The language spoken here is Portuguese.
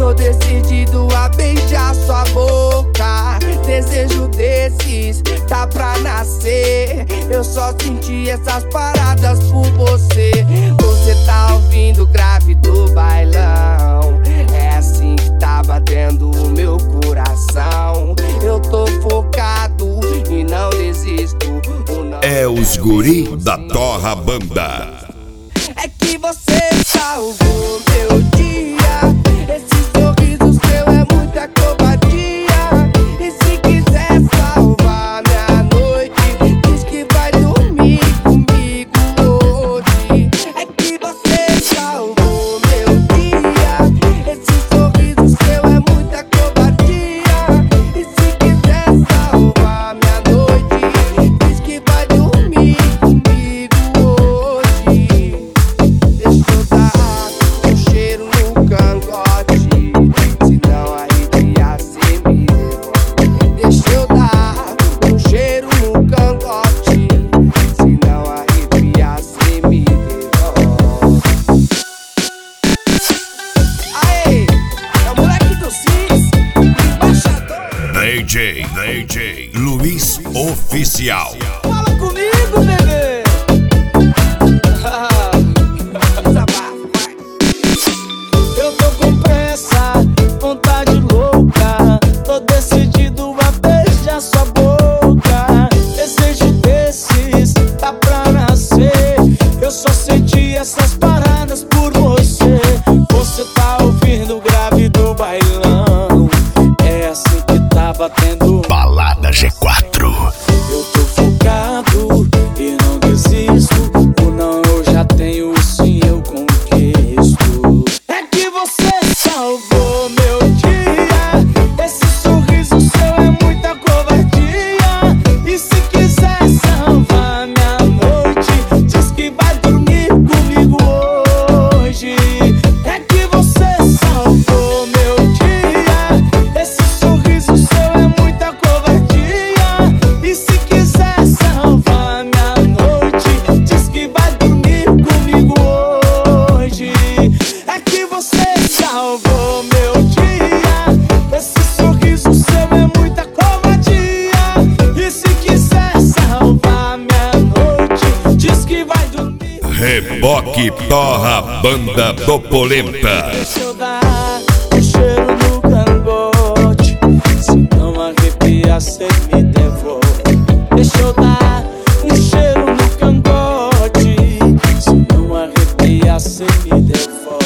Tô decidido a beijar sua boca. Desejo desses tá pra nascer. Eu só senti essas paradas por você. Você tá ouvindo grave do bailão. É assim que tá batendo o meu coração. Eu tô focado e não desisto. É os guri da Torra Banda. É que você salvou meu dia. Esse sorriso seu é muita covardia. E se quiser salvar minha noite, diz que vai dormir comigo hoje. É que você salvou meu dia. Esse sorriso seu é muita covardia. E se quiser salvar minha noite, diz que vai dormir comigo hoje. Deixa eu dar um cheiro no cangote, senão arrepia cê me devolve. Deixa eu dar um cheiro no cangote, senão arrepia cê me devolve. Aê, é o moleque do Cis, embaixador. DJ Luiz Oficial. Fala comigo, bebê. Eu tô com pressa, vontade louca. Tô decidido a beijar sua boca. Desejo desses tá pra nascer. Eu só senti essas paradas por você. Você tá ouvindo o grave do bailão. É assim que tá batendo. Balada G4. Eu tô focado e não desisto. O não eu já tenho, o sim eu conquisto. É que você salvou meu dia. Esse sorriso seu é muita covardia. E se quiser salvar minha noite, diz que vai dormir comigo hoje. É que você salvou meu dia. Esse sorriso seu é muita covardia. E se quiser salvar minha noite, diz que vai dormir comigo hoje. É que você salvou meu dia. Esse sorriso seu é muita covardia. E se quiser salvar minha noite, diz que vai dormir. Reboque Torra Banda do Polenta. Deixa eu dar um cheiro no cangote, se não arrepia cê me devolve. Deixa eu dar um cheiro no cangote, se não arrepia cê me devolve.